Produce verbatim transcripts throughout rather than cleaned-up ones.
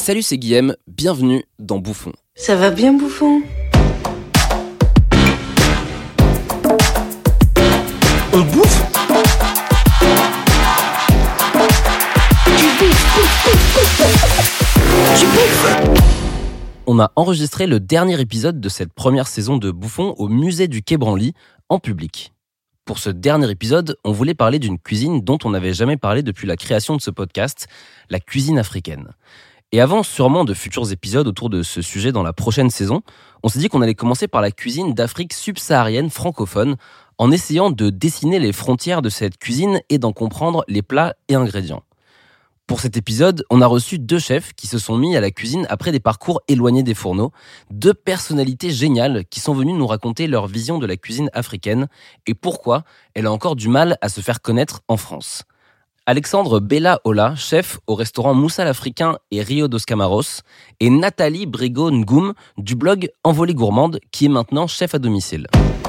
Salut, c'est Guillaume, bienvenue dans Bouffon. Ça va bien, Bouffon ? On bouffe ? Tu bouffes, tu bouffes. On a enregistré le dernier épisode de cette première saison de Bouffon au musée du Quai Branly, en public. Pour ce dernier épisode, on voulait parler d'une cuisine dont on n'avait jamais parlé depuis la création de ce podcast, la cuisine africaine. Et avant sûrement de futurs épisodes autour de ce sujet dans la prochaine saison, on s'est dit qu'on allait commencer par la cuisine d'Afrique subsaharienne francophone, en essayant de dessiner les frontières de cette cuisine et d'en comprendre les plats et ingrédients. Pour cet épisode, on a reçu deux chefs qui se sont mis à la cuisine après des parcours éloignés des fourneaux, deux personnalités géniales qui sont venues nous raconter leur vision de la cuisine africaine et pourquoi elle a encore du mal à se faire connaître en France. Alexandre Bella Ola, chef au restaurant Moussa l'Africain et Rio dos Camaros, et Nathalie Brigot Ngoum du blog Envolée Gourmande qui est maintenant chef à domicile.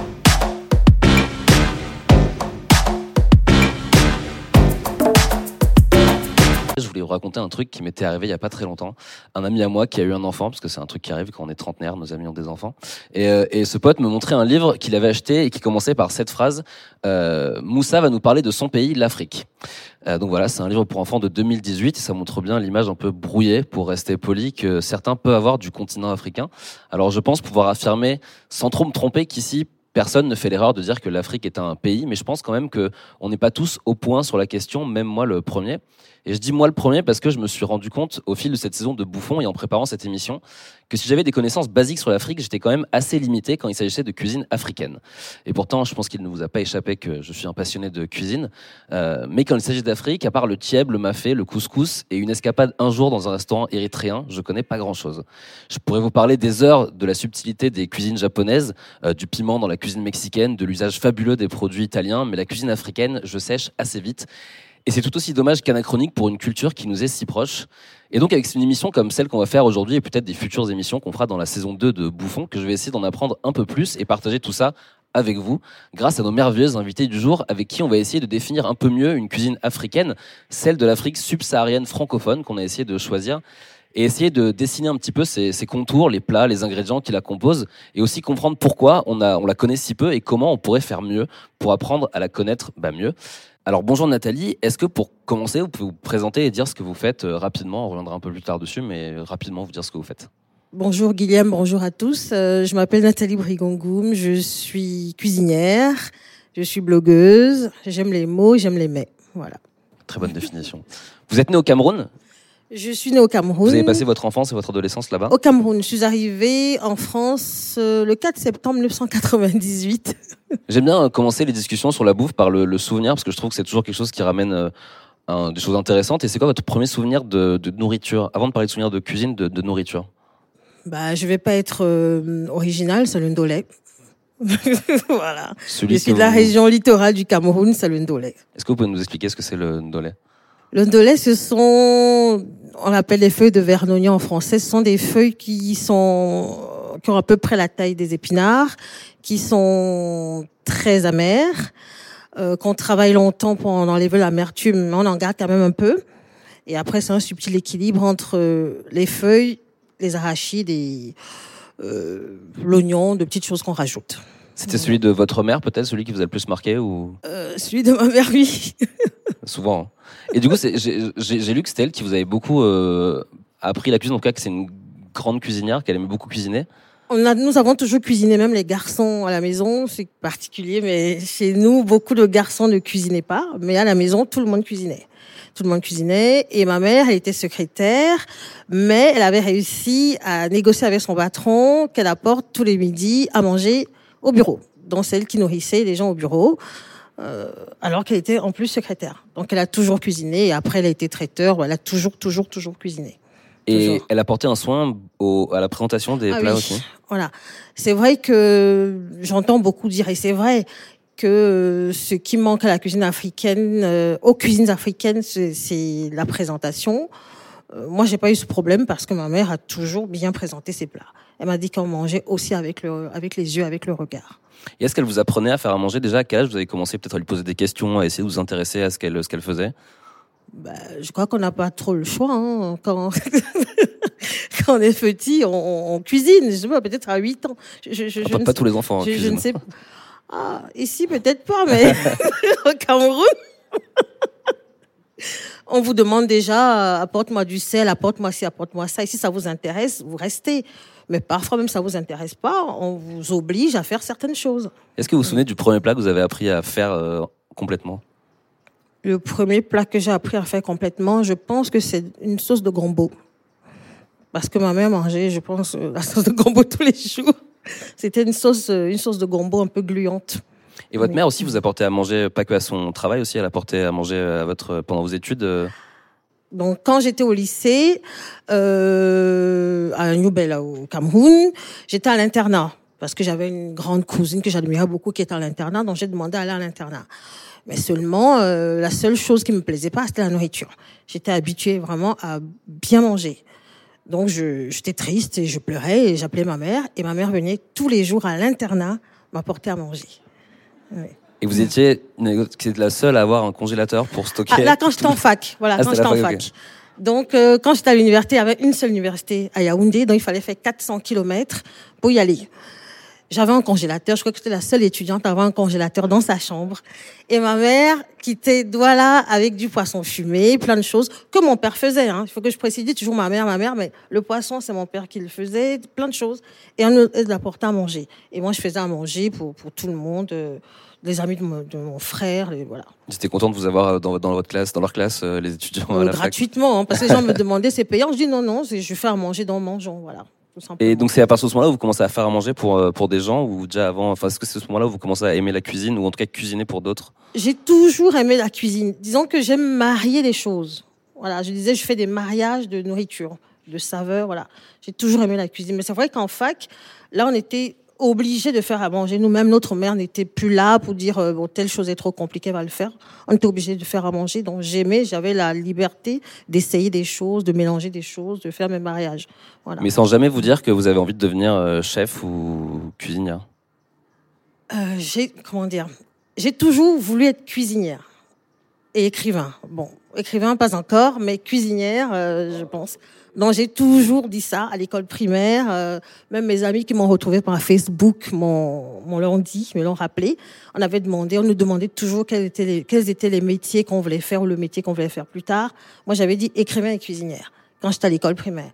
Je voulais vous raconter un truc qui m'était arrivé il y a pas très longtemps. Un ami à moi qui a eu un enfant, parce que c'est un truc qui arrive quand on est trentenaire, nos amis ont des enfants. Et, euh, et ce pote me montrait un livre qu'il avait acheté et qui commençait par cette phrase euh, « Moussa va nous parler de son pays, l'Afrique ». Euh, donc voilà, c'est un livre pour enfants de deux mille dix-huit et ça montre bien l'image un peu brouillée, pour rester poli, que certains peuvent avoir du continent africain. Alors je pense pouvoir affirmer, sans trop me tromper, qu'ici, personne ne fait l'erreur de dire que l'Afrique est un pays, mais je pense quand même qu'on n'est pas tous au point sur la question, même moi le premier. Et je dis moi le premier parce que je me suis rendu compte au fil de cette saison de Bouffon et en préparant cette émission que si j'avais des connaissances basiques sur l'Afrique, j'étais quand même assez limité quand il s'agissait de cuisine africaine. Et pourtant, je pense qu'il ne vous a pas échappé que je suis un passionné de cuisine. Euh, mais quand il s'agit d'Afrique, à part le tieb, le mafé, le couscous et une escapade un jour dans un restaurant érythréen, je connais pas grand-chose. Je pourrais vous parler des heures de la subtilité des cuisines japonaises, euh, du piment dans la cuisine mexicaine, de l'usage fabuleux des produits italiens, mais la cuisine africaine, je sèche assez vite. Et c'est tout aussi dommage qu'anachronique pour une culture qui nous est si proche. Et donc avec une émission comme celle qu'on va faire aujourd'hui et peut-être des futures émissions qu'on fera dans la saison deux de Bouffon, que je vais essayer d'en apprendre un peu plus et partager tout ça avec vous, grâce à nos merveilleuses invités du jour avec qui on va essayer de définir un peu mieux une cuisine africaine, celle de l'Afrique subsaharienne francophone qu'on a essayé de choisir, et essayer de dessiner un petit peu ses, ses contours, les plats, les ingrédients qui la composent, et aussi comprendre pourquoi on, a, on la connaît si peu et comment on pourrait faire mieux pour apprendre à la connaître bah, mieux. Alors bonjour Nathalie, est-ce que pour commencer, vous pouvez vous présenter et dire ce que vous faites euh, rapidement, on reviendra un peu plus tard dessus, mais rapidement vous dire ce que vous faites. Bonjour Guillaume, bonjour à tous. Euh, je m'appelle Nathalie Brigot Ngoum, je suis cuisinière, je suis blogueuse, j'aime les mots, j'aime les mets. Voilà. Très bonne définition. Vous êtes née au Cameroun ? Je suis née au Cameroun. Vous avez passé votre enfance et votre adolescence là-bas ? Au Cameroun. Je suis arrivée en France euh, le quatre septembre mille neuf cent quatre-vingt-dix-huit. J'aime bien commencer les discussions sur la bouffe par le, le souvenir, parce que je trouve que c'est toujours quelque chose qui ramène euh, un, des choses intéressantes. Et c'est quoi votre premier souvenir de, de nourriture ? Avant de parler de souvenir de cuisine, de, de nourriture. Bah, je vais pas être euh, originale, c'est le ndolé. Voilà. Celui je suis de vous... la région littorale du Cameroun, c'est le ndolé. Est-ce que vous pouvez nous expliquer ce que c'est le ndolé ? Le ndolé, ce sont, on appelle les feuilles de vernognon en français, ce sont des feuilles qui sont, qui ont à peu près la taille des épinards, qui sont très amères, euh, qu'on travaille longtemps pour en enlever l'amertume, mais on en garde quand même un peu. Et après, c'est un subtil équilibre entre les feuilles, les arachides et euh, l'oignon, de petites choses qu'on rajoute. C'était celui de votre mère, peut-être, celui qui vous a le plus marqué ou... euh, Celui de ma mère, oui. Souvent. Hein. Et du coup, c'est, j'ai, j'ai, j'ai lu que c'était elle qui vous avait beaucoup euh, appris la cuisine, en tout cas que c'est une grande cuisinière, qu'elle aimait beaucoup cuisiner. On a, nous avons toujours cuisiné, même les garçons à la maison, c'est particulier, mais chez nous, beaucoup de garçons ne cuisinaient pas, mais à la maison, tout le monde cuisinait. Tout le monde cuisinait, et ma mère, elle était secrétaire, mais elle avait réussi à négocier avec son patron qu'elle apporte tous les midis à manger au bureau. Donc, c'est elle qui nourrissait les gens au bureau, euh, alors qu'elle était en plus secrétaire. Donc, elle a toujours cuisiné, et après, elle a été traiteur, elle a toujours, toujours, toujours cuisiné. Et Toujours. elle apportait un soin au, à la présentation des ah plats oui. aussi. Voilà. C'est vrai que j'entends beaucoup dire, et c'est vrai, que ce qui manque à la cuisine africaine, euh, aux cuisines africaines, c'est, c'est la présentation. Euh, moi, j'ai pas eu ce problème parce que ma mère a toujours bien présenté ses plats. Elle m'a dit qu'on mangeait aussi avec le, avec les yeux, avec le regard. Et est-ce qu'elle vous apprenait à faire à manger déjà ? À quel âge vous avez commencé peut-être à lui poser des questions, à essayer de vous intéresser à ce qu'elle, ce qu'elle faisait ? Bah, je crois qu'on n'a pas trop le choix, hein, quand... Quand on est petit, on, on cuisine. Je sais pas, peut-être à huit ans. Je, je, je, Ah, je pas, ne pas sais- tous les enfants. hein, je, je cuisinent. ne sais pas. Ah, ici, peut-être pas, mais au Cameroun, on vous demande déjà, euh, apporte-moi du sel, apporte-moi ci, apporte-moi ça. Et si ça vous intéresse, vous restez. Mais parfois, même si ça vous intéresse pas, on vous oblige à faire certaines choses. Est-ce que vous vous souvenez du premier plat que vous avez appris à faire euh, complètement? Le premier plat que j'ai appris à faire complètement, je pense que c'est une sauce de gombo. Parce que ma mère mangeait, je pense, euh, la sauce de gombo tous les jours. C'était une sauce, euh, une sauce de gombo un peu gluante. Et votre Oui. mère aussi vous apportait à manger, pas que à son travail aussi, elle apportait à manger à votre, pendant vos études euh, Donc, quand j'étais au lycée, euh, à Newbel, au Cameroun, j'étais à l'internat. Parce que j'avais une grande cousine que j'admirais beaucoup qui était à l'internat, donc j'ai demandé à aller à l'internat. Mais seulement, euh, la seule chose qui me plaisait pas, c'était la nourriture. J'étais habituée vraiment à bien manger. Donc, je, j'étais triste et je pleurais et j'appelais ma mère. Et ma mère venait tous les jours à l'internat m'apporter à manger. Oui. Et vous étiez une- c'est la seule à avoir un congélateur pour stocker. Ah, là, quand j'étais en fac. Voilà, Ah, quand c'était j'étais la en fac, fac. Donc, euh, quand j'étais à l'université, il y avait une seule université à Yaoundé, donc il fallait faire quatre cents kilomètres pour y aller. J'avais un congélateur, je crois que j'étais la seule étudiante à avoir un congélateur dans sa chambre. Et ma mère quittait Douala avec du poisson fumé, plein de choses que mon père faisait. Hein. Il faut que je précise toujours ma mère, ma mère, mais le poisson, c'est mon père qui le faisait, plein de choses. Et on nous l'apportait à manger. Et moi, je faisais à manger pour, pour tout le monde, euh, les amis de mon, de mon frère, et voilà. J'étais content de vous avoir dans, dans votre classe, dans leur classe, euh, les étudiants à Euh, la fac. gratuitement, hein, parce que les gens me demandaient, c'est payant. Je dis non, non, c'est- je fais à manger dans mangeons, voilà. Tout simplement. Et donc c'est à partir de ce moment-là où vous commencez à faire à manger pour euh, pour des gens ou déjà avant, enfin est-ce que c'est ce moment-là où vous commencez à aimer la cuisine ou en tout cas cuisiner pour d'autres? J'ai toujours aimé la cuisine. Disons que j'aime marier les choses. Voilà, je disais, je fais des mariages de nourriture, de saveurs, voilà. J'ai toujours aimé la cuisine. Mais c'est vrai qu'en fac, là, on était obligés de faire à manger. Nous-mêmes, notre mère n'était plus là pour dire, euh, bon, telle chose est trop compliquée, va le faire. On était obligés de faire à manger. Donc, j'aimais, j'avais la liberté d'essayer des choses, de mélanger des choses, de faire mes mariages. Voilà. Mais sans jamais vous dire que vous avez envie de devenir euh, chef ou cuisinière. Euh, j'ai, comment dire, j'ai toujours voulu être cuisinière et écrivain. Bon, écrivain pas encore, mais cuisinière, euh, je pense. Donc j'ai toujours dit ça à l'école primaire. Euh, même mes amis qui m'ont retrouvée par Facebook m'ont, m'ont l'ont dit, me l'ont rappelé. On avait demandé, on nous demandait toujours quels étaient les, quels étaient les métiers qu'on voulait faire ou le métier qu'on voulait faire plus tard. Moi j'avais dit écrivain et cuisinière quand j'étais à l'école primaire.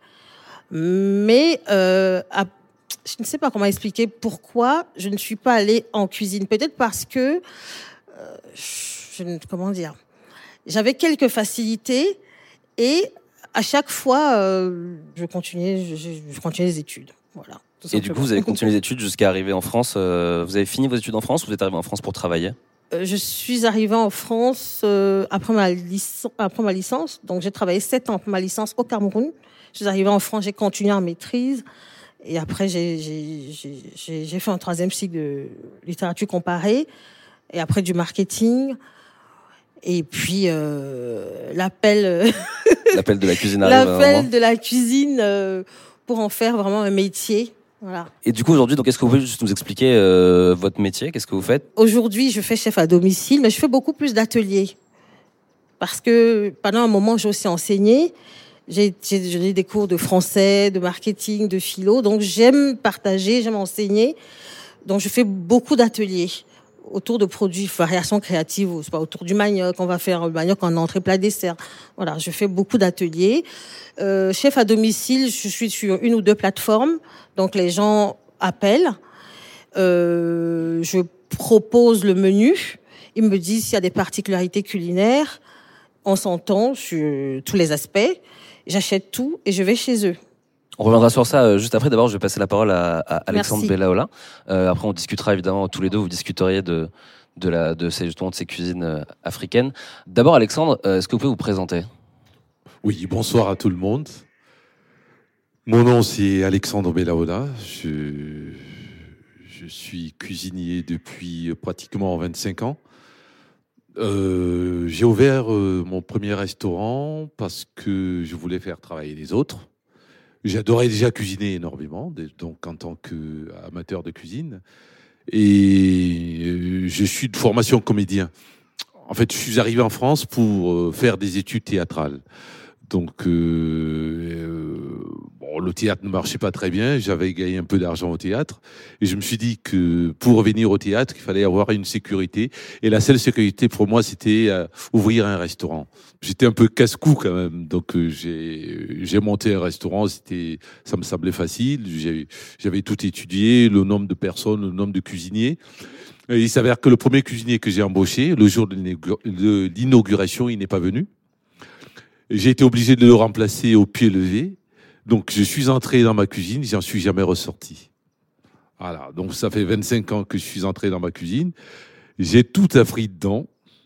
Mais euh, à je ne sais pas comment expliquer pourquoi je ne suis pas allée en cuisine. Peut-être parce que, euh, je, ne- comment dire, j'avais quelques facilités et à chaque fois, euh, je continuais, je, je- je continuais les études. Voilà. tout Et du simplement. coup vous avez continué les études jusqu'à arriver en France. euh, vous avez fini vos études en France ou vous êtes arrivé en France pour travailler? Euh, je suis arrivée en France euh, après ma licence, après ma licence. Donc j'ai travaillé sept ans pour ma licence au Cameroun. Je suis arrivée en France, j'ai continué en maîtrise. Et après, j'ai, j'ai, j'ai, j'ai j'ai fait un troisième cycle de littérature comparée. Et après, du marketing. Et puis, euh, l'appel, euh, L'appel de la cuisine arrive. à un moment. l'appel de la cuisine euh, pour en faire vraiment un métier. Voilà. Et du coup aujourd'hui, donc est-ce que vous pouvez juste nous expliquer euh, votre métier? Qu'est-ce que vous faites? Aujourd'hui, je fais chef à domicile, mais je fais beaucoup plus d'ateliers. Parce que pendant un moment, j'ai aussi enseigné. J'ai, j'ai donné des cours de français, de marketing, de philo. Donc, j'aime partager, j'aime enseigner. Donc, je fais beaucoup d'ateliers autour de produits, variations créatives, c'est pas autour du manioc. On va faire le manioc en entrée, plat, dessert. Voilà, je fais beaucoup d'ateliers. Euh, chef à domicile, je suis sur une ou deux plateformes. Donc, les gens appellent. Euh, je propose le menu. Ils me disent s'il y a des particularités culinaires. On s'entend sur tous les aspects. J'achète tout et je vais chez eux. On reviendra sur ça euh, juste après. D'abord, je vais passer la parole à, à Alexandre Merci. Bellaola. Euh, après, on discutera évidemment tous les deux. Vous discuteriez de de la de ces justement de ces cuisines euh, africaines. D'abord, Alexandre, euh, est-ce que vous pouvez vous présenter? Oui, bonsoir à tout le monde. Mon nom, c'est Alexandre Bellaola. Je, je suis cuisinier depuis pratiquement vingt-cinq ans. Euh, j'ai ouvert euh, mon premier restaurant parce que je voulais faire travailler les autres. J'adorais déjà cuisiner énormément, donc en tant qu'amateur de cuisine. Et euh, je suis de formation comédien. En fait, je suis arrivé en France pour euh, faire des études théâtrales. Donc, euh, euh, bon, le théâtre ne marchait pas très bien, j'avais gagné un peu d'argent au théâtre, et je me suis dit que pour revenir au théâtre, il fallait avoir une sécurité, et la seule sécurité pour moi, c'était euh, ouvrir un restaurant. J'étais un peu casse-cou quand même, donc euh, j'ai, j'ai monté un restaurant, c'était, ça me semblait facile, j'ai, j'avais tout étudié, le nombre de personnes, le nombre de cuisiniers. Et il s'avère que le premier cuisinier que j'ai embauché, le jour de l'inauguration, il n'est pas venu. J'ai été obligé de le remplacer au pied levé. Donc, je suis entré dans ma cuisine, j'en suis jamais ressorti. Voilà. Donc, ça fait vingt-cinq ans que je suis entré dans ma cuisine. J'ai tout appris dedans.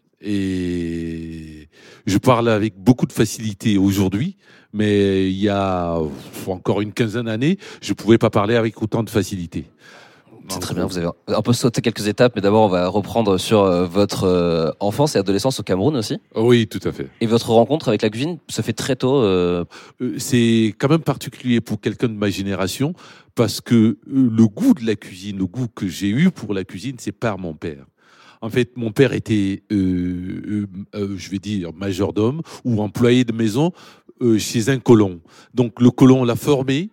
Et je parle avec beaucoup de facilité aujourd'hui. Mais il y a encore une quinzaine d'années, je ne pouvais pas parler avec autant de facilité. C'est très bien, vous avez un peu sauté quelques étapes, mais d'abord on va reprendre sur euh, votre euh, enfance et adolescence au Cameroun aussi. Oui, tout à fait. Et votre rencontre avec la cuisine se fait très tôt. Euh... Euh, c'est quand même particulier pour quelqu'un de ma génération, parce que euh, le goût de la cuisine, le goût que j'ai eu pour la cuisine, c'est par mon père. En fait, mon père était, euh, euh, euh, je vais dire, majordome ou employé de maison euh, chez un colon. Donc le colon l'a formé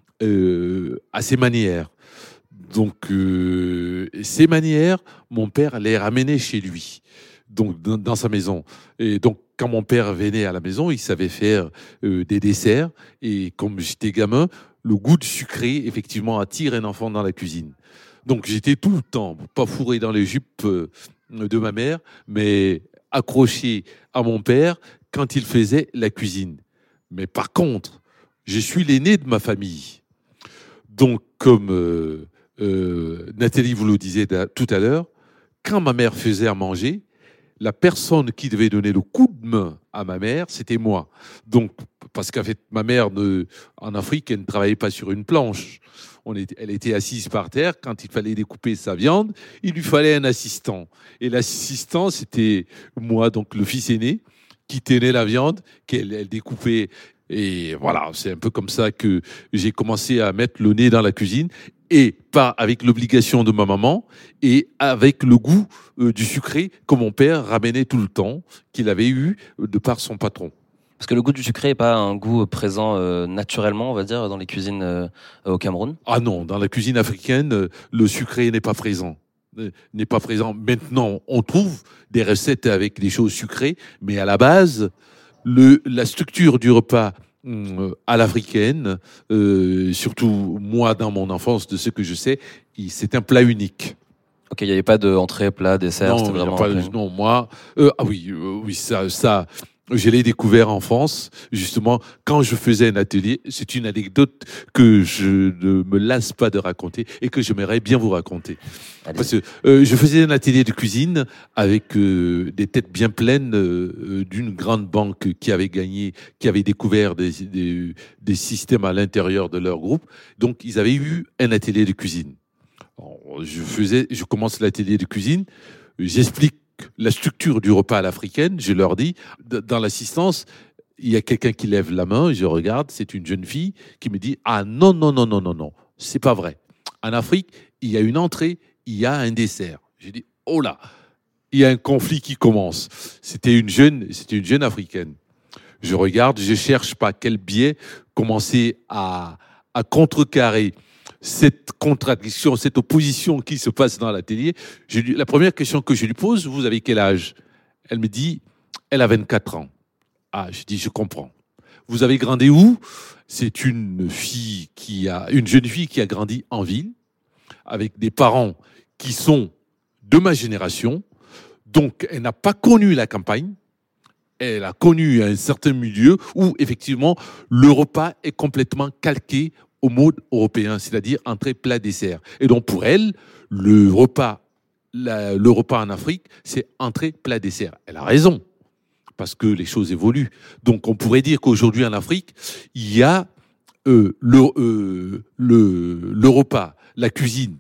euh, à ses manières. Donc, euh, ces manières, mon père les ramenait chez lui, donc dans, dans sa maison. Et donc, quand mon père venait à la maison, il savait faire euh, des desserts. Et comme j'étais gamin, le goût de sucré, effectivement, attire un enfant dans la cuisine. Donc, j'étais tout le temps, pas fourré dans les jupes euh, de ma mère, mais accroché à mon père quand il faisait la cuisine. Mais par contre, je suis l'aîné de ma famille. Donc, comme... Euh, Euh, Nathalie vous le disait tout à l'heure, quand ma mère faisait à manger, la personne qui devait donner le coup de main à ma mère, c'était moi. Donc, parce qu'en fait, ma mère, ne, en Afrique, elle ne travaillait pas sur une planche. On était, elle était assise par terre. Quand il fallait découper sa viande, il lui fallait un assistant. Et l'assistant, c'était moi, donc le fils aîné, qui tenait la viande, qu'elle elle découpait. Et voilà, c'est un peu comme ça que j'ai commencé à mettre le nez dans la cuisine. Et pas avec l'obligation de ma maman, et avec le goût euh, du sucré que mon père ramenait tout le temps, qu'il avait eu euh, de par son patron. Parce que le goût du sucré n'est pas un goût présent euh, naturellement, on va dire, dans les cuisines euh, au Cameroun. Ah non, dans la cuisine africaine, euh, le sucré n'est pas présent. Euh, n'est pas présent. Maintenant, on trouve des recettes avec des choses sucrées, mais à la base, le, la structure du repas à l'africaine, euh, surtout moi dans mon enfance, de ce que je sais, c'est un plat unique. Ok, il n'y avait pas d'entrée, plat, dessert, non, c'était vraiment. Pas, non, moi, euh, ah oui, euh, oui, ça, ça, je l'ai découvert en France, justement, quand je faisais un atelier. C'est une anecdote que je ne me lasse pas de raconter et que j'aimerais bien vous raconter. Allez. Parce que euh, je faisais un atelier de cuisine avec euh, des têtes bien pleines euh, d'une grande banque qui avait gagné, qui avait découvert des, des, des systèmes à l'intérieur de leur groupe. Donc, ils avaient eu un atelier de cuisine. Alors, je faisais, je commence l'atelier de cuisine, j'explique la structure du repas à l'africaine, je leur dis, dans l'assistance, il y a quelqu'un qui lève la main, je regarde, c'est une jeune fille qui me dit, ah non, non, non, non, non, non, c'est pas vrai. En Afrique, il y a une entrée, il y a un dessert. J'ai dit, oh là, il y a un conflit qui commence. C'était une jeune, c'était une jeune africaine. Je regarde, je cherche pas quel biais commencer à, à contrecarrer cette contradiction, cette opposition qui se passe dans l'atelier. Je lui, la première question que je lui pose, vous avez quel âge? Elle me dit, elle a vingt-quatre ans. Ah, je dis, je comprends. Vous avez grandi où? C'est une fille qui a, une jeune fille qui a grandi en ville, avec des parents qui sont de ma génération. Donc, elle n'a pas connu la campagne. Elle a connu un certain milieu où, effectivement, le repas est complètement calqué au mode européen, c'est-à-dire entrée, plat, dessert. Et donc, pour elle, le repas, la, le repas en Afrique, c'est entrée, plat, dessert. Elle a raison, parce que les choses évoluent. Donc, on pourrait dire qu'aujourd'hui, en Afrique, il y a euh, le, euh, le, le repas, la cuisine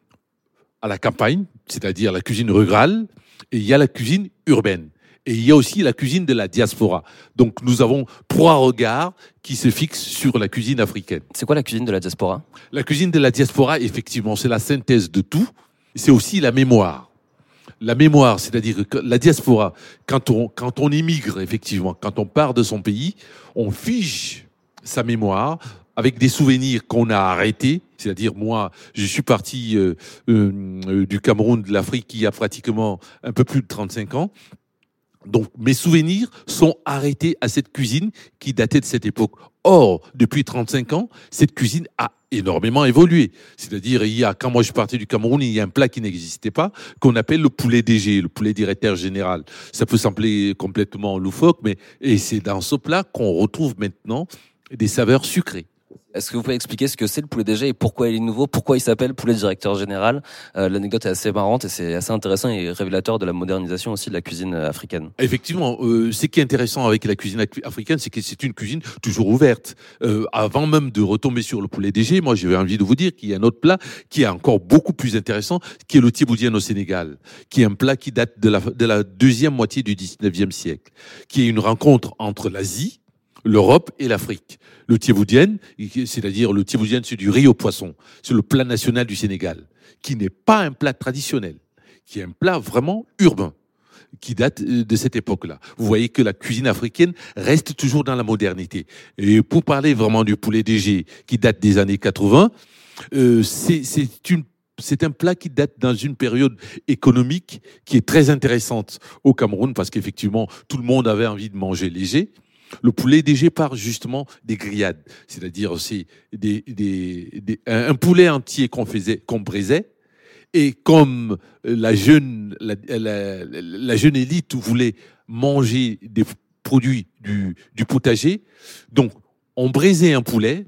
à la campagne, c'est-à-dire la cuisine rurale, et il y a la cuisine urbaine. Et il y a aussi la cuisine de la diaspora. Donc, nous avons trois regards qui se fixent sur la cuisine africaine. C'est quoi la cuisine de la diaspora? La cuisine de la diaspora, effectivement, c'est la synthèse de tout. C'est aussi la mémoire. La mémoire, c'est-à-dire que la diaspora, quand on, quand on immigre, effectivement, quand on part de son pays, on fige sa mémoire, avec des souvenirs qu'on a arrêtés. C'est-à-dire, moi, je suis parti euh, euh, du Cameroun, de l'Afrique, il y a pratiquement un peu plus de trente-cinq ans. Donc, mes souvenirs sont arrêtés à cette cuisine qui datait de cette époque. Or, depuis trente-cinq ans, cette cuisine a énormément évolué. C'est-à-dire, il y a, quand moi je suis parti du Cameroun, il y a un plat qui n'existait pas, qu'on appelle le poulet D G, le poulet directeur général. Ça peut sembler complètement loufoque, mais, et c'est dans ce plat qu'on retrouve maintenant des saveurs sucrées. Est-ce que vous pouvez expliquer ce que c'est le poulet D G et pourquoi il est nouveau, pourquoi il s'appelle poulet directeur général? euh, L'anecdote est assez marrante et c'est assez intéressant et révélateur de la modernisation aussi de la cuisine africaine. Effectivement, euh, ce qui est intéressant avec la cuisine africaine, c'est que c'est une cuisine toujours ouverte. Euh, avant même de retomber sur le poulet D G, moi j'avais envie de vous dire qu'il y a un autre plat qui est encore beaucoup plus intéressant, qui est le thieboudienne au Sénégal, qui est un plat qui date de la, de la deuxième moitié du dix-neuvième siècle, qui est une rencontre entre l'Asie, l'Europe et l'Afrique. Le thieboudienne, c'est-à-dire le thieboudienne, c'est du riz au poisson. C'est le plat national du Sénégal, qui n'est pas un plat traditionnel, qui est un plat vraiment urbain, qui date de cette époque-là. Vous voyez que la cuisine africaine reste toujours dans la modernité. Et pour parler vraiment du poulet D G, qui date des années quatre-vingts, euh, c'est, c'est une C'est un plat qui date dans une période économique qui est très intéressante au Cameroun, parce qu'effectivement, tout le monde avait envie de manger léger. Le poulet D G part justement des grillades, c'est-à-dire c'est des, des, des, un poulet entier qu'on faisait, qu'on braisait, et comme la jeune, la, la, la jeune élite voulait manger des produits du, du potager, donc on braisait un poulet,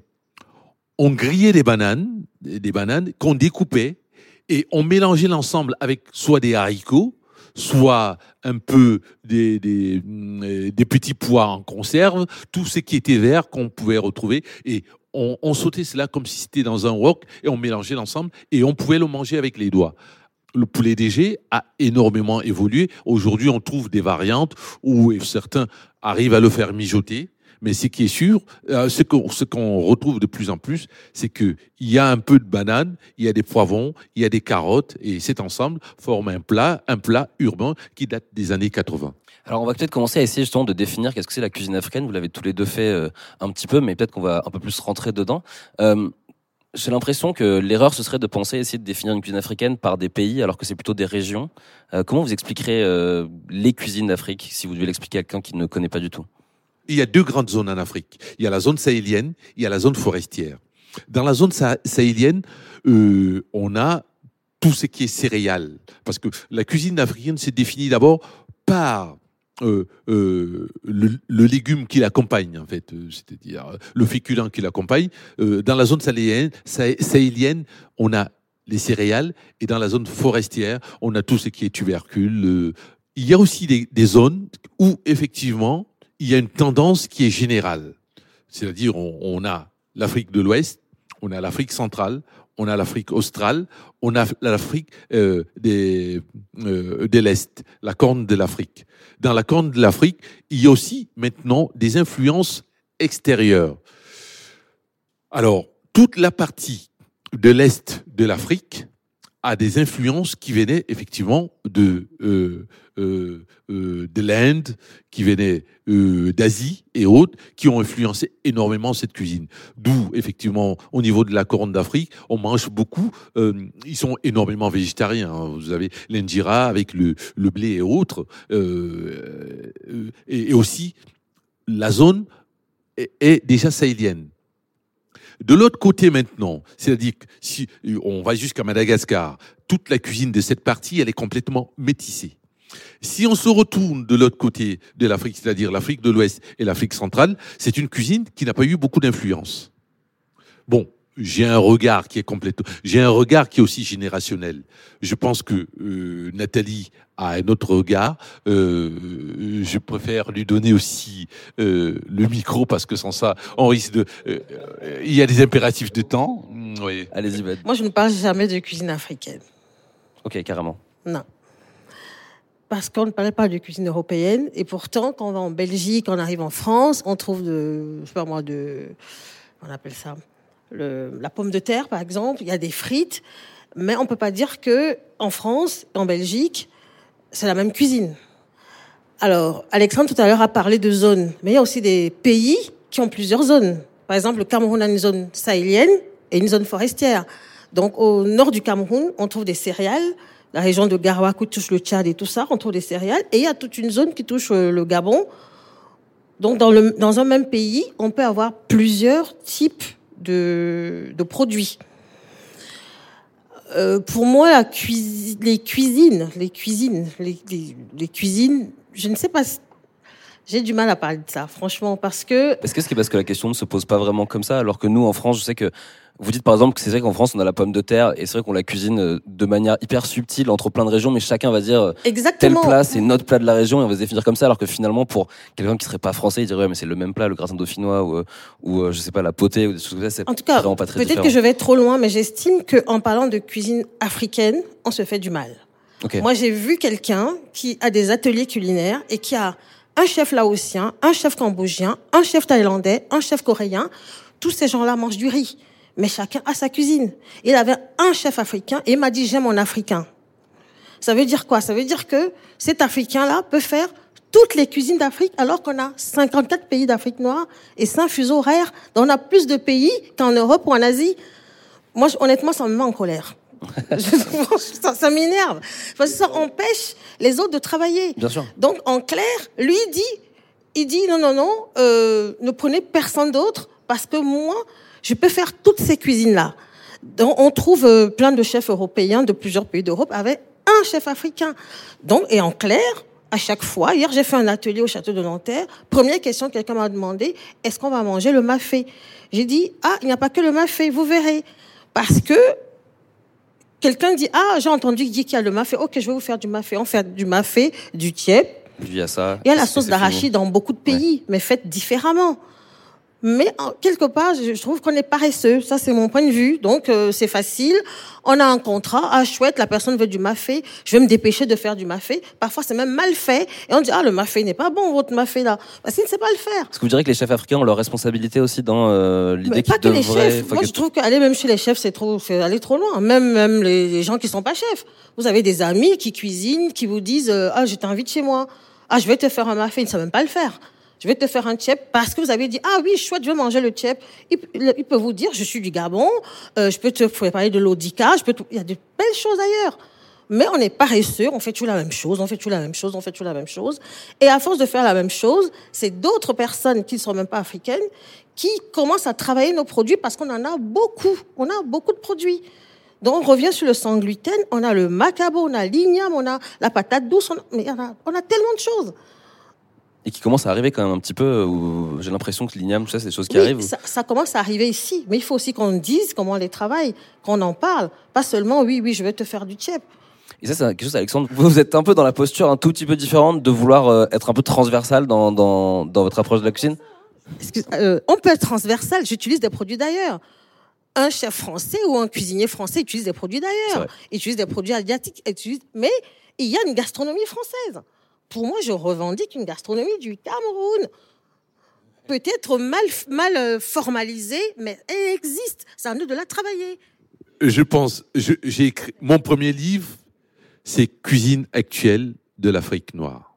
on grillait des bananes, des bananes qu'on découpait, et on mélangeait l'ensemble avec soit des haricots, soit un peu des, des, des petits pois en conserve, tout ce qui était vert qu'on pouvait retrouver, et on, on sautait cela comme si c'était dans un wok, et on mélangeait l'ensemble, et on pouvait le manger avec les doigts. Le poulet D G a énormément évolué. Aujourd'hui, on trouve des variantes où certains arrivent à le faire mijoter. Mais ce qui est sûr, euh, ce qu'on, ce qu'on retrouve de plus en plus, c'est que il y a un peu de banane, il y a des poivrons, il y a des carottes, et cet ensemble forme un plat, un plat urbain qui date des années quatre-vingts. Alors on va peut-être commencer à essayer justement de définir qu'est-ce que c'est la cuisine africaine. Vous l'avez tous les deux fait euh, un petit peu, mais peut-être qu'on va un peu plus rentrer dedans. Euh, j'ai l'impression que l'erreur ce serait de penser essayer de définir une cuisine africaine par des pays, alors que c'est plutôt des régions. Euh, comment vous expliquerez euh, les cuisines d'Afrique, si vous devez l'expliquer à quelqu'un qui ne connaît pas du tout? Il y a deux grandes zones en Afrique. Il y a la zone sahélienne, il y a la zone forestière. Dans la zone sah- sahélienne, euh, on a tout ce qui est céréales. Parce que la cuisine africaine se définit d'abord par euh, euh, le, le légume qui l'accompagne, en fait, euh, c'est-à-dire le féculent qui l'accompagne. Euh, dans la zone sahélienne, sah- sahélienne, on a les céréales, et dans la zone forestière, on a tout ce qui est tubercules. Euh. Il y a aussi des, des zones où, effectivement, il y a une tendance qui est générale. C'est-à-dire, on, on a l'Afrique de l'Ouest, on a l'Afrique centrale, on a l'Afrique australe, on a l'Afrique euh, des, euh, de l'Est, la corne de l'Afrique. Dans la corne de l'Afrique, il y a aussi maintenant des influences extérieures. Alors, toute la partie de l'Est de l'Afrique a des influences qui venaient effectivement de euh, euh, euh, de l'Inde, qui venaient euh, d'Asie et autres, qui ont influencé énormément cette cuisine. D'où effectivement au niveau de la Corne d'Afrique, on mange beaucoup. Euh, ils sont énormément végétariens. Hein. Vous avez l'injera avec le, le blé et autres, euh, euh, et, et aussi la zone est, est déjà sahélienne. De l'autre côté maintenant, c'est-à-dire que si on va jusqu'à Madagascar, toute la cuisine de cette partie, elle est complètement métissée. Si on se retourne de l'autre côté de l'Afrique, c'est-à-dire l'Afrique de l'Ouest et l'Afrique centrale, c'est une cuisine qui n'a pas eu beaucoup d'influence. Bon, j'ai un regard qui est complètement, j'ai un regard qui est aussi générationnel. Je pense que euh, Nathalie a un autre regard. Euh, je préfère lui donner aussi euh, le micro parce que sans ça, on risque de. Euh, il y a des impératifs de temps. Oui. Allez-y, Ben. Moi, je ne parle jamais de cuisine africaine. Ok, carrément. Non. Parce qu'on ne parlait pas de cuisine européenne. Et pourtant, quand on va en Belgique, on arrive en France, on trouve de, je sais pas moi, de, on appelle ça, le, la pomme de terre, par exemple. Il y a des frites. Mais on ne peut pas dire que en France, en Belgique, c'est la même cuisine. Alors, Alexandre, tout à l'heure, a parlé de zones. Mais il y a aussi des pays qui ont plusieurs zones. Par exemple, le Cameroun a une zone sahélienne et une zone forestière. Donc, au nord du Cameroun, on trouve des céréales. La région de Garoua qui touche le Tchad et tout ça, on trouve des céréales. Et il y a toute une zone qui touche le Gabon. Donc, dans, le, dans un même pays, on peut avoir plusieurs types de, de produits. Euh, pour moi, la cuisine, les cuisines, les cuisines, les, les, les cuisines, je ne sais pas. J'ai du mal à parler de ça, franchement, parce que. Est-ce que c'est parce que la question ne se pose pas vraiment comme ça, alors que nous, en France, je sais que vous dites par exemple que c'est vrai qu'en France, on a la pomme de terre, et c'est vrai qu'on la cuisine de manière hyper subtile entre plein de régions, mais chacun va dire Exactement. tel plat, c'est notre plat de la région, et on va se définir comme ça, alors que finalement, pour quelqu'un qui serait pas français, il dirait ouais, mais c'est le même plat, le gratin dauphinois, ou, ou je sais pas, la potée, ou des choses comme ça, c'est en tout cas, vraiment pas très peut-être différent. que je vais trop loin, mais j'estime qu'en parlant de cuisine africaine, on se fait du mal. Okay. Moi, j'ai vu quelqu'un qui a des ateliers culinaires et qui a un chef laotien, un chef cambodgien, un chef thaïlandais, un chef coréen. Tous ces gens-là mangent du riz, mais chacun a sa cuisine. Il avait un chef africain et il m'a dit « j'aime mon africain ». Ça veut dire quoi? Ça veut dire que cet africain-là peut faire toutes les cuisines d'Afrique alors qu'on a cinquante-quatre pays d'Afrique noire et cinq fuseaux horaires. Donc on a plus de pays qu'en Europe ou en Asie. Moi, honnêtement, ça me met en colère. ça, ça m'énerve. Parce que ça empêche les autres de travailler. Bien sûr. Donc, en clair, lui, il dit, il dit non, non, non, euh, ne prenez personne d'autre parce que moi, je peux faire toutes ces cuisines-là. Donc, on trouve euh, plein de chefs européens de plusieurs pays d'Europe avec un chef africain. Donc, et en clair, à chaque fois, hier, j'ai fait un atelier au château de Nanterre. Première question, quelqu'un m'a demandé, est-ce qu'on va manger le mafé? J'ai dit, ah, il n'y a pas que le mafé, vous verrez. Parce que quelqu'un dit, ah, j'ai entendu dire qu'il y a le mafé. Ok, je vais vous faire du mafé. On fait du mafé, du tiep. Il y a ça. Il y a la sauce d'arachide dans beaucoup de pays, ouais. mais faite différemment. Mais quelque part, je trouve qu'on est paresseux. Ça, c'est mon point de vue. Donc, euh, c'est facile. On a un contrat. Ah, chouette, la personne veut du mafé. Je vais me dépêcher de faire du mafé. Parfois, c'est même mal fait. Et on dit, ah, le mafé n'est pas bon, votre mafé là. Parce qu'il ne sait pas le faire. Est-ce que vous direz que les chefs africains ont leur responsabilité aussi dans euh, l'idée qu'ils devraient... Pas que les chefs. Moi, que... je trouve qu'aller même chez les chefs, c'est trop, c'est aller trop loin. Même, même les, les gens qui sont pas chefs. Vous avez des amis qui cuisinent, qui vous disent, euh, ah, je t'invite chez moi. Ah, je vais te faire un mafé. Ils ne savent même pas le faire. Je vais te faire un tchèp parce que vous avez dit, ah oui, chouette, je veux manger le tchèp. Il, il peut vous dire, je suis du Gabon, euh, je peux te préparer de l'Odika, je peux te... il y a de belles choses ailleurs. Mais on est paresseux, on fait toujours la même chose, on fait toujours la même chose, on fait toujours la même chose. Et à force de faire la même chose, c'est d'autres personnes qui ne sont même pas africaines qui commencent à travailler nos produits parce qu'on en a beaucoup. On a beaucoup de produits. Donc, on revient sur le sans gluten, on a le macabo, on a l'igname, on a la patate douce, on a, mais on a, on a tellement de choses. Et qui commence à arriver quand même un petit peu, où j'ai l'impression que l'igname, tout ça, c'est des choses qui oui, arrivent. Ça, ça commence à arriver ici, mais il faut aussi qu'on dise comment on les travaille, qu'on en parle, pas seulement oui, oui, je vais te faire du tchèp. Et ça, c'est quelque chose, Alexandre, vous êtes un peu dans la posture un tout petit peu différente de vouloir euh, être un peu transversal dans, dans, dans votre approche de la cuisine. Excuse, euh, on peut être transversal, j'utilise des produits d'ailleurs. Un chef français ou un cuisinier français utilise des produits d'ailleurs, il utilise des produits asiatiques, utilise... mais il y a une gastronomie française. Pour moi, je revendique une gastronomie du Cameroun. Peut-être mal, mal formalisée, mais elle existe. C'est à nous de la travailler. Je pense, je, j'ai écrit, mon premier livre, c'est Cuisine actuelle de l'Afrique noire.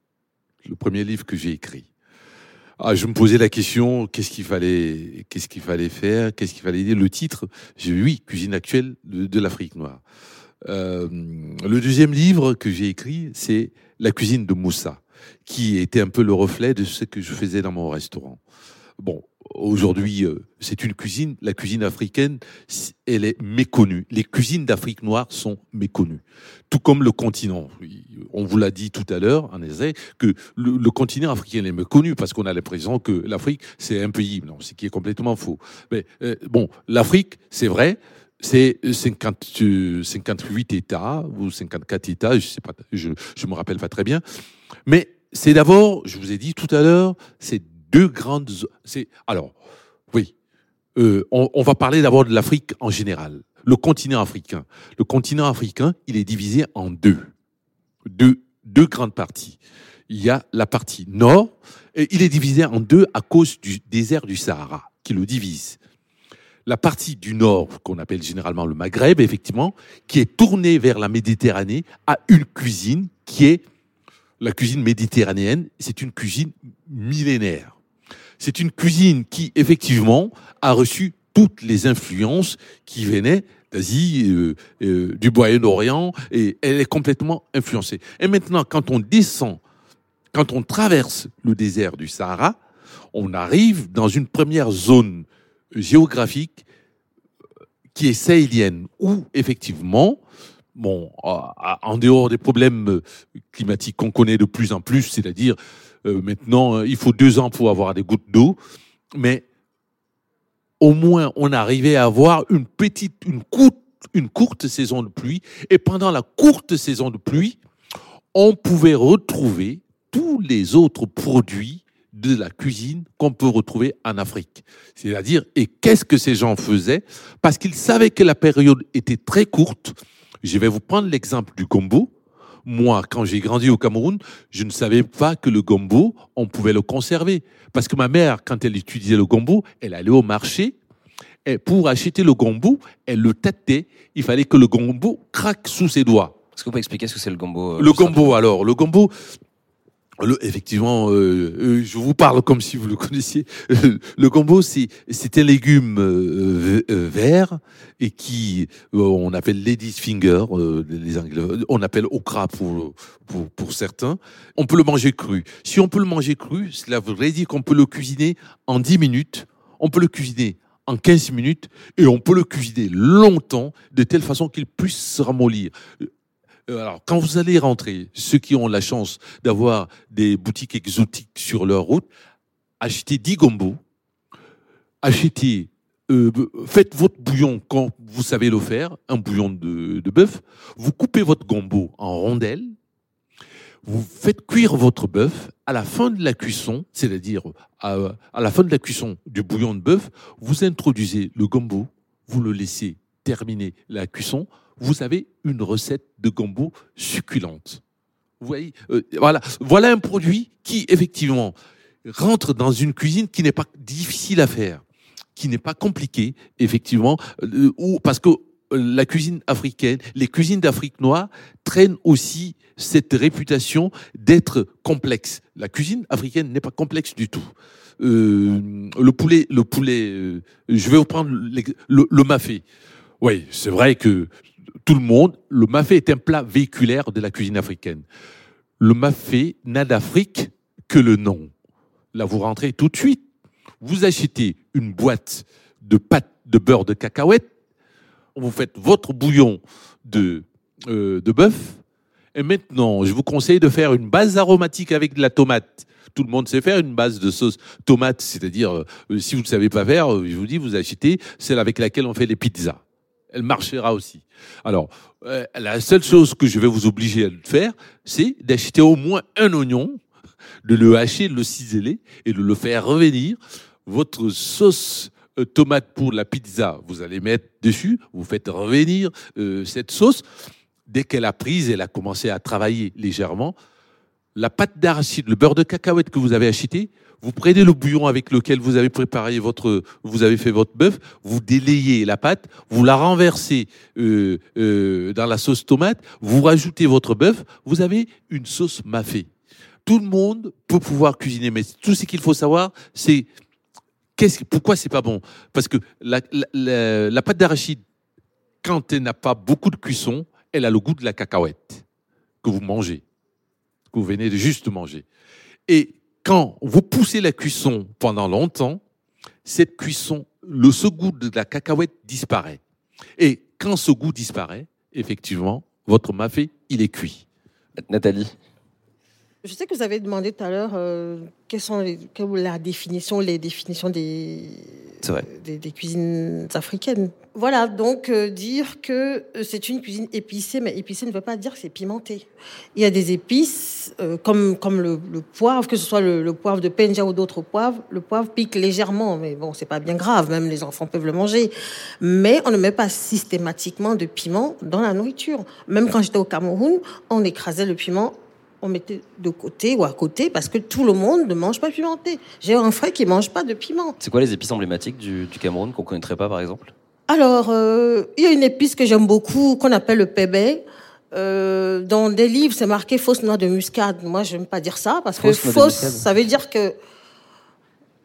Le premier livre que j'ai écrit. Ah, je me posais la question, qu'est-ce qu'il fallait, qu'est-ce qu'il fallait faire, qu'est-ce qu'il fallait dire. Le titre, j'ai oui, Cuisine actuelle de, de l'Afrique noire. Euh, le deuxième livre que j'ai écrit, c'est La cuisine de Moussa, qui était un peu le reflet de ce que je faisais dans mon restaurant. Bon, aujourd'hui, euh, c'est une cuisine, la cuisine africaine, elle est méconnue. Les cuisines d'Afrique noire sont méconnues. Tout comme le continent. On vous l'a dit tout à l'heure, en essai, que le, le continent africain est méconnu parce qu'on a l'impression que l'Afrique, c'est un pays. Non, ce qui est complètement faux. Mais euh, bon, l'Afrique, c'est vrai, c'est cinquante, cinquante-huit États ou cinquante-quatre États, je sais pas, je je me rappelle pas très bien. Mais c'est d'abord, je vous ai dit tout à l'heure, c'est deux grandes. C'est alors, oui, euh, on, on va parler d'abord de l'Afrique en général, le continent africain. Le continent africain, il est divisé en deux, deux, deux grandes parties. Il y a la partie nord, et il est divisé en deux à cause du désert du Sahara qui le divise. La partie du nord, qu'on appelle généralement le Maghreb, effectivement, qui est tournée vers la Méditerranée, a une cuisine qui est la cuisine méditerranéenne. C'est une cuisine millénaire. C'est une cuisine qui, effectivement, a reçu toutes les influences qui venaient d'Asie, euh, euh, du Moyen-Orient, et elle est complètement influencée. Et maintenant, quand on descend, quand on traverse le désert du Sahara, on arrive dans une première zone géographique qui est sahélienne, où, effectivement, bon, en dehors des problèmes climatiques qu'on connaît de plus en plus, c'est-à-dire euh, maintenant, il faut deux ans pour avoir des gouttes d'eau, mais au moins, on arrivait à avoir une petite, une courte, une courte saison de pluie. Et pendant la courte saison de pluie, on pouvait retrouver tous les autres produits de la cuisine qu'on peut retrouver en Afrique. C'est-à-dire, et qu'est-ce que ces gens faisaient? Parce qu'ils savaient que la période était très courte. Je vais vous prendre l'exemple du gombo. Moi, quand j'ai grandi au Cameroun, je ne savais pas que le gombo, on pouvait le conserver. Parce que ma mère, quand elle utilisait le gombo, elle allait au marché. Et pour acheter le gombo, elle le tâtait. Il fallait que le gombo craque sous ses doigts. Est-ce que vous pouvez expliquer ce que c'est le gombo? euh, Le gombo, alors, le gombo, le, effectivement, euh, euh, je vous parle comme si vous le connaissiez. Le gombo, c'est, c'est un légume euh, euh, vert et qui, euh, on appelle lady's finger, euh, les Anglais, on appelle okra pour, pour, pour certains. On peut le manger cru. Si on peut le manger cru, cela voudrait dire qu'on peut le cuisiner en dix minutes, on peut le cuisiner en quinze minutes et on peut le cuisiner longtemps de telle façon qu'il puisse se ramollir. Alors, quand vous allez rentrer, ceux qui ont la chance d'avoir des boutiques exotiques sur leur route, achetez dix gombos, achetez, euh, faites votre bouillon quand vous savez le faire, un bouillon de, de bœuf, vous coupez votre gombo en rondelles, vous faites cuire votre bœuf. À la fin de la cuisson, c'est-à-dire à, à la fin de la cuisson du bouillon de bœuf, vous introduisez le gombo, vous le laissez terminer la cuisson, vous avez une recette de gombo succulente. Vous voyez, euh, voilà, voilà un produit qui, effectivement, rentre dans une cuisine qui n'est pas difficile à faire, qui n'est pas compliquée, effectivement, euh, ou parce que la cuisine africaine, les cuisines d'Afrique noire traînent aussi cette réputation d'être complexe. La cuisine africaine n'est pas complexe du tout. Euh, le poulet, le poulet, euh, je vais vous prendre le, le, le mafé. Oui, c'est vrai que tout le monde, le mafé est un plat véhiculaire de la cuisine africaine. Le mafé n'a d'Afrique que le nom. Là, vous rentrez tout de suite. Vous achetez une boîte de pâte de beurre de cacahuète. Vous faites votre bouillon de, euh, de bœuf. Et maintenant, je vous conseille de faire une base aromatique avec de la tomate. Tout le monde sait faire une base de sauce tomate. C'est-à-dire, euh, si vous ne savez pas faire, je vous dis, vous achetez celle avec laquelle on fait les pizzas. Elle marchera aussi. Alors, euh, la seule chose que je vais vous obliger à faire, c'est d'acheter au moins un oignon, de le hacher, de le ciseler et de le faire revenir. Votre sauce euh, tomate pour la pizza, vous allez mettre dessus, vous faites revenir euh, cette sauce. Dès qu'elle a prise, elle a commencé à travailler légèrement. La pâte d'arachide, le beurre de cacahuète que vous avez acheté, vous prenez le bouillon avec lequel vous avez préparé votre, vous avez fait votre bœuf, vous délayez la pâte, vous la renversez euh, euh, dans la sauce tomate, vous rajoutez votre bœuf, vous avez une sauce mafé. Tout le monde peut pouvoir cuisiner, mais tout ce qu'il faut savoir, c'est qu'est-ce, pourquoi c'est pas bon. Parce que la, la, la, la pâte d'arachide, quand elle n'a pas beaucoup de cuisson, elle a le goût de la cacahuète que vous mangez, que vous venez de juste manger. Et quand vous poussez la cuisson pendant longtemps, cette cuisson, le, ce goût de la cacahuète disparaît. Et quand ce goût disparaît, effectivement, votre mafé, il est cuit. Nathalie? Je sais que vous avez demandé tout à l'heure euh, quelles sont les, quelle est la définition, les définitions des, C'est vrai. des, des cuisines africaines. Voilà, donc euh, dire que c'est une cuisine épicée, mais épicée ne veut pas dire que c'est pimenté. Il y a des épices, euh, comme, comme le, le poivre, que ce soit le, le poivre de Penja ou d'autres poivres. Le poivre pique légèrement, mais bon, c'est pas bien grave, même les enfants peuvent le manger. Mais on ne met pas systématiquement de piment dans la nourriture. Même quand j'étais au Cameroun, on écrasait le piment, on mettait de côté ou à côté, parce que tout le monde ne mange pas pimenté. J'ai un frère qui ne mange pas de piment. C'est quoi les épices emblématiques du, du Cameroun qu'on ne connaîtrait pas, par exemple? Alors, euh, il y a une épice que j'aime beaucoup, qu'on appelle le pébé. Euh, dans des livres, c'est marqué fausse noix de muscade. Moi, je n'aime pas dire ça, parce que Fausse noix de fausse, muscade. ça veut dire que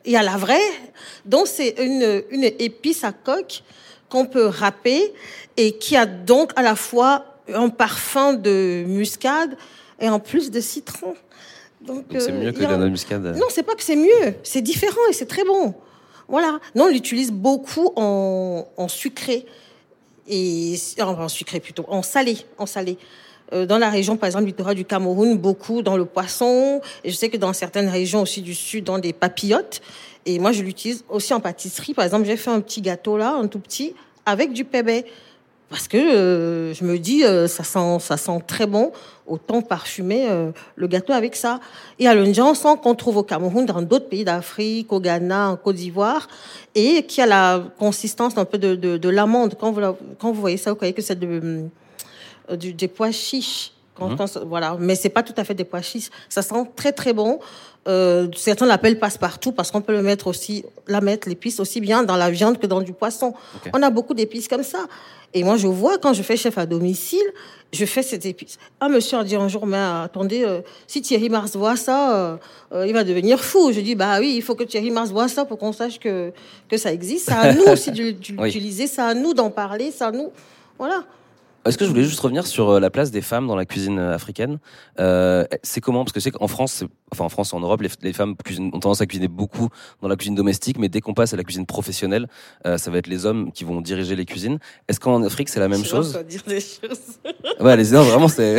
Il y a la vraie, donc c'est une, une épice à coque qu'on peut râper et qui a donc à la fois un parfum de muscade et en plus de citron. Donc, Donc c'est euh, mieux que il y a- la noix de muscade. Non, c'est pas que c'est mieux, c'est différent et c'est très bon. Voilà. Non, on l'utilise beaucoup en, en sucré et en sucré plutôt, en salé, en salé. Euh, Dans la région, par exemple, du littoral du Cameroun, beaucoup dans le poisson. Et je sais que dans certaines régions aussi du sud, dans des papillotes. Et moi, je l'utilise aussi en pâtisserie. Par exemple, j'ai fait un petit gâteau là, un tout petit, avec du pébé. Parce que euh, je me dis, euh, ça sent, ça sent très bon. Autant parfumer euh, le gâteau avec ça. Il y a le ndjanson qu'on trouve au Cameroun, dans d'autres pays d'Afrique, au Ghana, en Côte d'Ivoire, et qui a la consistance un peu de, de, de l'amande. Quand vous, la- quand vous voyez ça, vous voyez que c'est de, euh, du, des pois chiches. Quand, Mhm. quand ça- voilà. Mais c'est pas tout à fait des pois chiches. Ça sent très très bon. Euh, certains l'appellent passe-partout parce qu'on peut le mettre aussi, la mettre l'épice aussi bien dans la viande que dans du poisson. Ok. On a beaucoup d'épices comme ça. Et moi, je vois quand je fais chef à domicile, je fais cette épice. Un monsieur a dit un jour, mais attendez, euh, si Thierry Mars voit ça, euh, euh, il va devenir fou. Je dis, bah oui, il faut que Thierry Mars voit ça pour qu'on sache que, que ça existe. C'est à nous aussi de, de Oui. l'utiliser, c'est à nous d'en parler, c'est à nous. Voilà. Est-ce que je voulais juste revenir sur euh, la place des femmes dans la cuisine euh, africaine. Euh, c'est comment? Parce que je sais qu'en France, c'est- enfin en France et en Europe, les, les femmes cuisinent- ont tendance à cuisiner beaucoup dans la cuisine domestique, mais dès qu'on passe à la cuisine professionnelle, euh, ça va être les hommes qui vont diriger les cuisines. Est-ce qu'en Afrique c'est la même Je chose? dois dire des choses. Ouais, les non, vraiment c'est.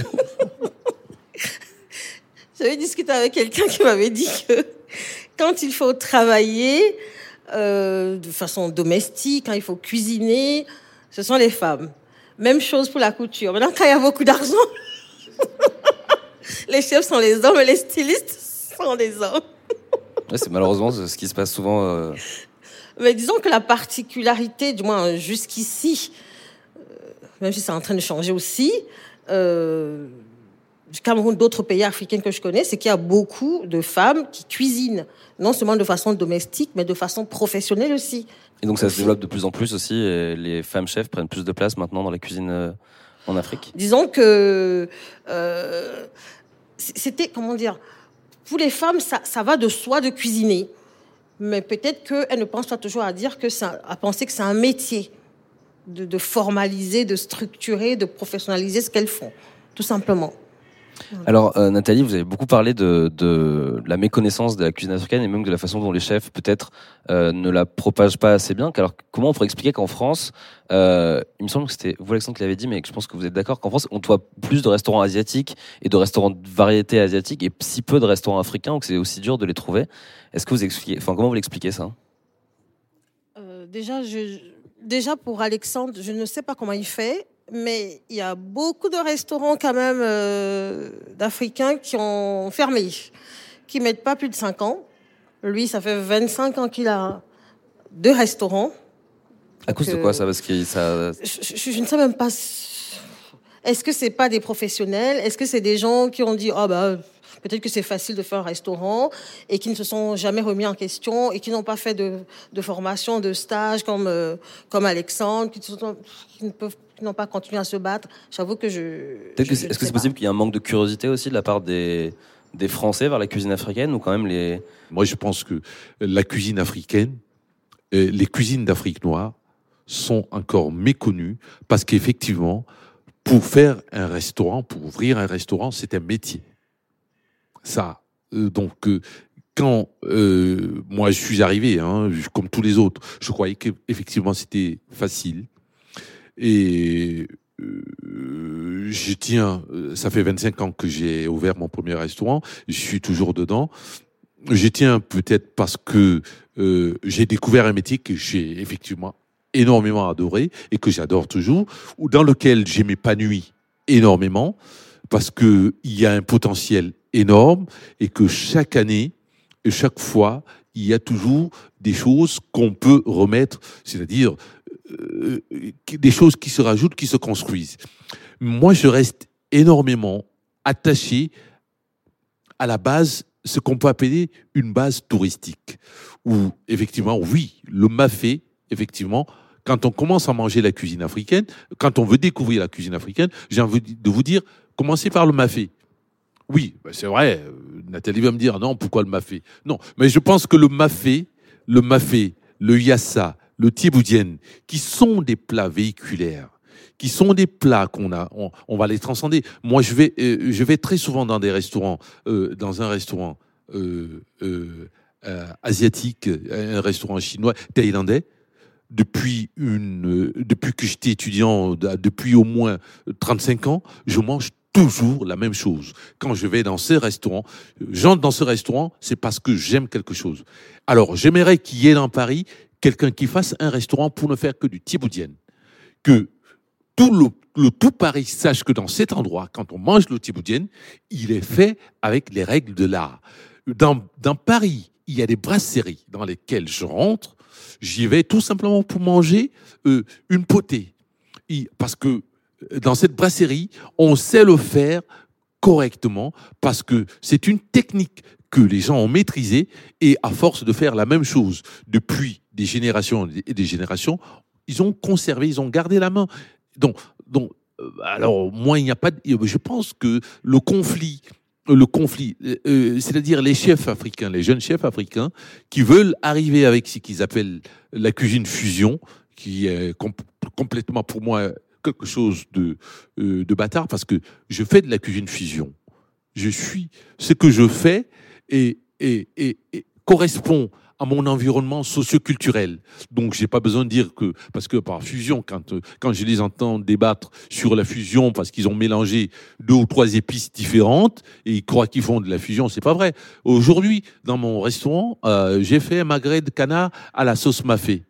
J'avais discuté avec quelqu'un qui m'avait dit que quand il faut travailler euh, de façon domestique, quand il faut cuisiner, ce sont les femmes. Même chose pour la couture. Maintenant, quand il y a beaucoup d'argent, les chefs sont les hommes et les stylistes sont les hommes. Ouais, c'est malheureusement ce qui se passe souvent. euh, Mais disons que la particularité, du moins jusqu'ici, euh, même si c'est en train de changer aussi, euh, du Cameroun, d'autres pays africains que je connais, c'est qu'il y a beaucoup de femmes qui cuisinent, non seulement de façon domestique, mais de façon professionnelle aussi. Et donc ça se développe de plus en plus aussi. Et les femmes chefs prennent plus de place maintenant dans la cuisine euh, en Afrique. Disons que euh, c'était, comment dire, pour les femmes, ça, ça va de soi de cuisiner. Mais peut-être qu'elles ne pensent pas toujours à dire que c'est, un- à penser que c'est un métier de, de formaliser, de structurer, de professionnaliser ce qu'elles font, tout simplement. Alors euh, Nathalie, vous avez beaucoup parlé de, de la méconnaissance de la cuisine africaine et même de la façon dont les chefs peut-être euh, ne la propagent pas assez bien. Alors comment on pourrait expliquer qu'en France, euh, il me semble que c'était vous Alexandre qui l'avez dit, mais que je pense que vous êtes d'accord qu'en France on voit plus de restaurants asiatiques et de restaurants de variété asiatique et si peu de restaurants africains, donc c'est aussi dur de les trouver. Est-ce que vous expliquez, enfin comment vous l'expliquez ça? Euh, déjà, je, déjà, pour Alexandre, je ne sais pas comment il fait, mais il y a beaucoup de restaurants quand même euh, d'Africains qui ont fermé, qui mettent pas plus de cinq ans. Lui, ça fait vingt-cinq ans qu'il a deux restaurants. À cause de Donc, quoi euh, ça? Parce que ça. Je, je- je ne sais même pas. si- Est-ce que c'est pas des professionnels? Est-ce que c'est des gens qui ont dit ah bah peut-être que c'est facile de faire un restaurant et qui ne se sont jamais remis en question et qui n'ont pas fait de, de formation, de stage comme euh, comme Alexandre, qui, se sont- qui ne peuvent qui n'ont pas continué à se battre. J'avoue que je. Peut-être que je- c'est- je est-ce que ne sais c'est pas. possible qu'il y ait un manque de curiosité aussi de la part des des Français vers la cuisine africaine ou quand même les. Moi, je pense que la cuisine africaine, euh, les cuisines d'Afrique noire sont encore méconnues parce qu'effectivement, pour faire un restaurant, pour ouvrir un restaurant, c'est un métier. Ça, euh, donc, euh, quand euh, moi je suis arrivé, hein, je- comme tous les autres, je croyais qu'effectivement c'était facile. Et euh, je tiens, euh, ça fait vingt-cinq ans que j'ai ouvert mon premier restaurant, je suis toujours dedans. Je tiens peut-être parce que euh, j'ai découvert un métier que j'ai effectivement énormément adoré et que j'adore toujours, ou dans lequel je m'épanouis énormément parce que il y a un potentiel énorme et que chaque année, et chaque fois, il y a toujours des choses qu'on peut remettre, c'est-à-dire euh, des choses qui se rajoutent, qui se construisent. Moi, je reste énormément attaché à la base, ce qu'on peut appeler une base touristique, où effectivement, oui, le mafé, effectivement, quand on commence à manger la cuisine africaine, quand on veut découvrir la cuisine africaine, j'ai envie de vous dire, commencez par le mafé. Oui, ben c'est vrai, Nathalie va me dire, non, pourquoi le mafé? Non, mais je pense que le mafé le mafé, le yassa, le thieboudienne, qui sont des plats véhiculaires, qui sont des plats qu'on a, on, on va les transcender. Moi, je vais, euh, je vais très souvent dans des restaurants, euh, dans un restaurant euh, euh, euh, asiatique, un restaurant chinois, thaïlandais. Depuis une, euh, depuis que j'étais étudiant, depuis au moins trente-cinq ans, je mange toujours la même chose. Quand je vais dans ces restaurants, j'entre dans ce restaurant, c'est parce que j'aime quelque chose. Alors, j'aimerais qu'il y ait dans Paris quelqu'un qui fasse un restaurant pour ne faire que du thieboudienne. Que tout le, le tout Paris sache que dans cet endroit, quand on mange le thieboudienne, il est fait avec les règles de l'art. Dans, dans Paris, il y a des brasseries dans lesquelles je rentre, j'y vais tout simplement pour manger euh, une potée. Et, parce que dans cette brasserie, on sait le faire correctement parce que c'est une technique que les gens ont maîtrisée et à force de faire la même chose depuis des générations et des générations, ils ont conservé, ils ont gardé la main. Donc, donc alors moi, il n'y a pas. De, je pense que le conflit, le conflit, euh, c'est-à-dire les chefs africains, les jeunes chefs africains qui veulent arriver avec ce qu'ils appellent la cuisine fusion, qui est com- complètement pour moi quelque chose de, euh, de bâtard parce que je fais de la cuisine fusion. Je suis, ce que je fais et, et, et, et correspond à mon environnement socio-culturel. Donc, j'ai pas besoin de dire que, parce que par fusion, quand, quand je les entends débattre sur la fusion parce qu'ils ont mélangé deux ou trois épices différentes et ils croient qu'ils font de la fusion, c'est pas vrai. Aujourd'hui, dans mon restaurant, euh, j'ai fait un magret de canard à la sauce mafé.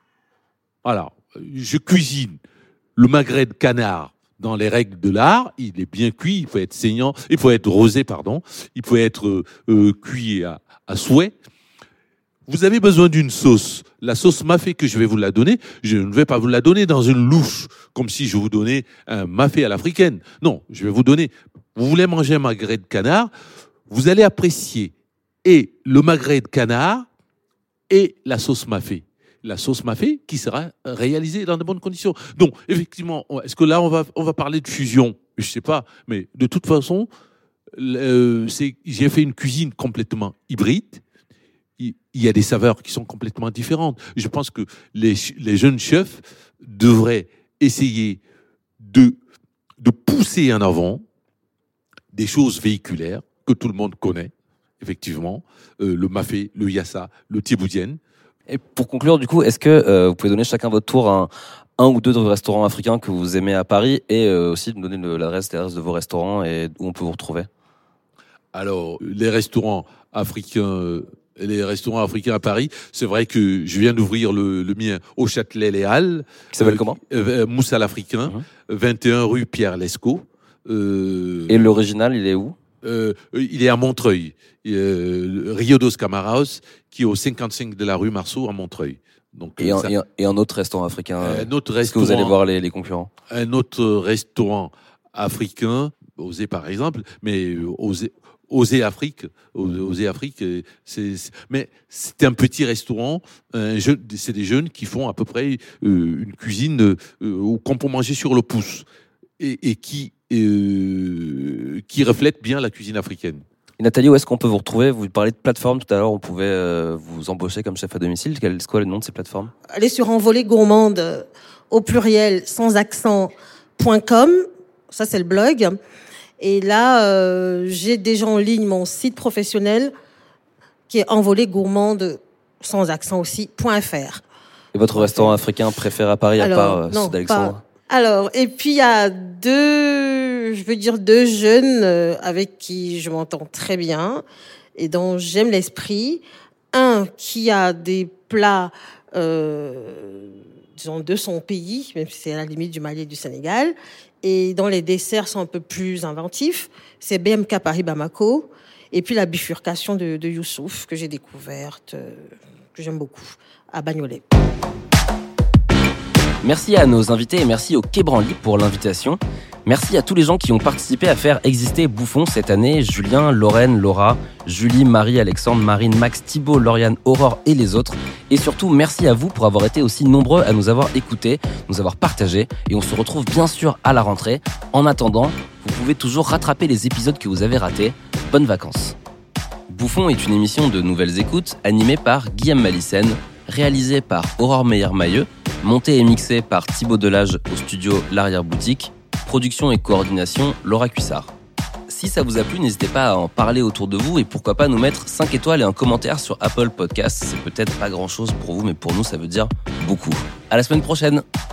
Voilà. Je cuisine le magret de canard dans les règles de l'art, il est bien cuit, il faut être saignant, il faut être rosé, pardon, il faut être euh, cuit à, à souhait. Vous avez besoin d'une sauce. La sauce mafé que je vais vous la donner, je ne vais pas vous la donner dans une louche, comme si je vous donnais un mafé à l'africaine. Non, je vais vous donner, vous voulez manger un magret de canard, vous allez apprécier et le magret de canard et la sauce mafé. La sauce mafé qui sera réalisée dans de bonnes conditions. Donc, effectivement, est-ce que là, on va, on va parler de fusion? Je sais pas, mais de toute façon, euh, c'est, j'ai fait une cuisine complètement hybride. Il y a des saveurs qui sont complètement différentes. Je pense que les, les jeunes chefs devraient essayer de, de pousser en avant des choses véhiculaires que tout le monde connaît, effectivement, euh, le mafé, le yassa, le thieboudienne. Et pour conclure, du coup, est-ce que euh, vous pouvez donner chacun votre tour un, un ou deux restaurants africains que vous aimez à Paris et euh, aussi me donner le, l'adresse, l'adresse de vos restaurants et où on peut vous retrouver? Alors, les restaurants africains, les restaurants africains à Paris, c'est vrai que je viens d'ouvrir le, le mien au Châtelet-Les Halles. Qui s'appelle euh, comment euh, Moussal africain, mmh. vingt et un rue Pierre Lescaut. Euh, et l'original, il est où? Euh, il est à Montreuil, euh, Rio dos Camaraos, qui est au cinquante-cinq de la rue Marceau à Montreuil. Donc, et, un, ça, et, un, et un autre restaurant africain. Un autre Est-ce que vous allez voir les, les concurrents? Un autre restaurant africain, Osez par exemple, mais Osez, Osez Afrique, Osez Afrique, c'est, c'est, mais c'est un petit restaurant. Un jeune, c'est des jeunes qui font à peu près euh, une cuisine euh, qu'on peut manger sur le pouce et, et qui Euh, qui reflète bien la cuisine africaine. Et Nathalie, où est-ce qu'on peut vous retrouver? Vous parlez de plateformes tout à l'heure, on pouvait euh, vous embaucher comme chef à domicile. Quel est quoi le nom de ces plateformes? Allez sur Envolée Gourmande au pluriel sans accent point com, ça c'est le blog. Et là, euh, j'ai déjà en ligne mon site professionnel qui est Envolée Gourmande sans accent aussi point fr. Et votre restaurant africain préféré à Paris, Alors, à part euh, non, ceux d'Alexandre? Pas. Alors, et puis il y a deux, je veux dire deux jeunes euh, avec qui je m'entends très bien et dont j'aime l'esprit. Un qui a des plats, euh, disons, de son pays, même si c'est à la limite du Mali et du Sénégal, et dont les desserts sont un peu plus inventifs. C'est B M K Paris Bamako, et puis la bifurcation de, de Youssouf que j'ai découverte, euh, que j'aime beaucoup, à Bagnolet. Merci à nos invités et merci au Quai Branly pour l'invitation. Merci à tous les gens qui ont participé à faire exister Bouffon cette année. Julien, Lorraine, Laura, Julie, Marie, Alexandre, Marine, Max, Thibault, Lauriane, Aurore et les autres. Et surtout, merci à vous pour avoir été aussi nombreux à nous avoir écoutés, nous avoir partagés. Et on se retrouve bien sûr à la rentrée. En attendant, vous pouvez toujours rattraper les épisodes que vous avez ratés. Bonnes vacances. Bouffon est une émission de Nouvelles Écoutes animée par Guillaume Malissène, réalisée par Aurore Meyer-Mailleux, montée et mixée par Thibaut Delage au studio L'Arrière-Boutique, production et coordination Laura Cuissard. Si ça vous a plu, n'hésitez pas à en parler autour de vous et pourquoi pas nous mettre cinq étoiles et un commentaire sur Apple Podcasts. C'est peut-être pas grand-chose pour vous, mais pour nous, ça veut dire beaucoup. À la semaine prochaine!